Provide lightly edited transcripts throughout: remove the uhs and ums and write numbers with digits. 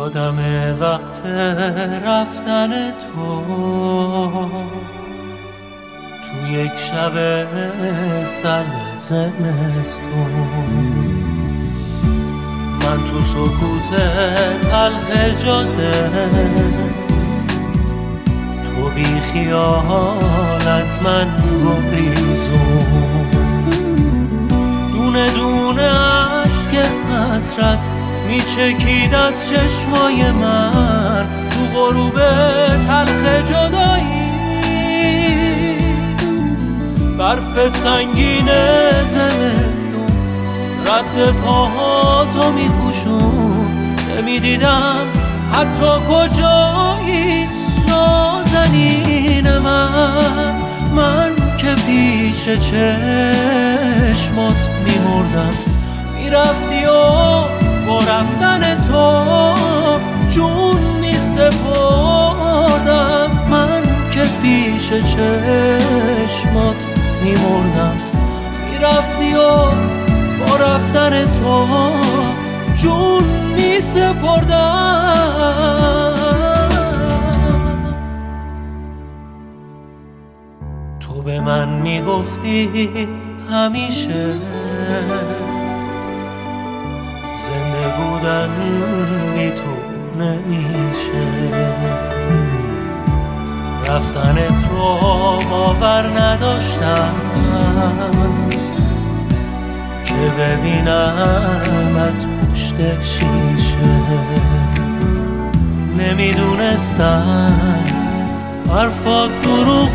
یادم وقت رفتن تو یک شب سرد زمستون، من تو سکوت تلخ جاده، تو بی خیال از من گریزون، دونه دونه عشق حسرت میچکید از چشمای من تو غروب تلخ جدایی، برف سنگین زمستون رد پاهاتو میپوشون، نمیدیدم حتی کجایی نازنین من که پیش چشمات میمردم، میرفتی و با رفتن تو جون میسپردم، من که پیش چشمات میمردم، میرفتی و با رفتن تو جون میسپردم. تو به من میگفتی همیشه زنده بودن بی تو نمیشه، رفتن تو باور نداشتم که ببینم از پشت شیشه، نمیدونستم حرفات دروغ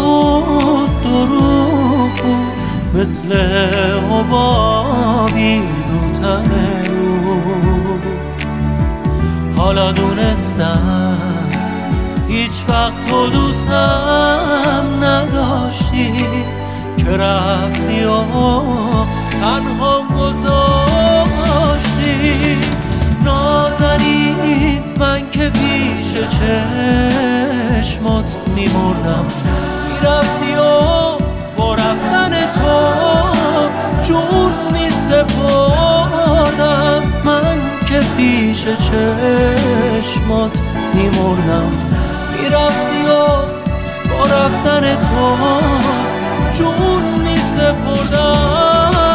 بود مثل حبابی رو تن رو، حالا دونستم هیچ وقت تو دوستم نداشتی که رفتی و تنها گذاشتی، نازنین من که پیش چشمات میمردم، میرفتی و با رفتن تو جون میسپردم، من که پیش چشمات میمردم، میرفتی و با رفتن تو جون میسپردم.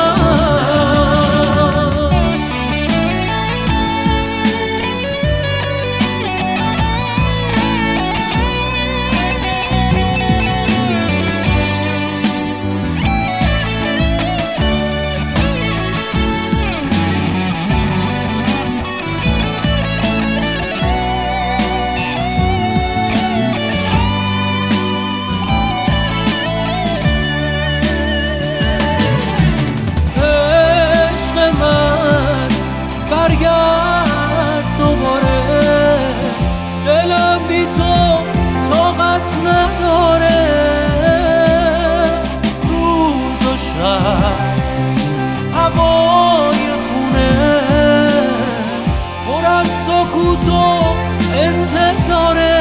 برگرد دوباره، دلم بی تو طاقت نداره، روز و شب هوای خونه پر از سکوت و انتظاره،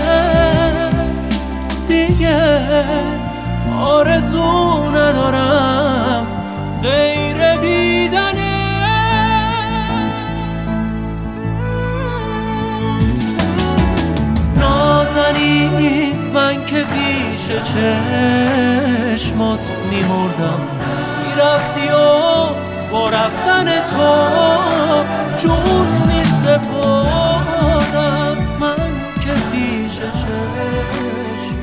دیگه آرزو ندارم غیر دیدنه، نازنین من که پیش چشمات میمردم، میرفتی و با رفتن تو جون میسپردم، من که پیش چشمات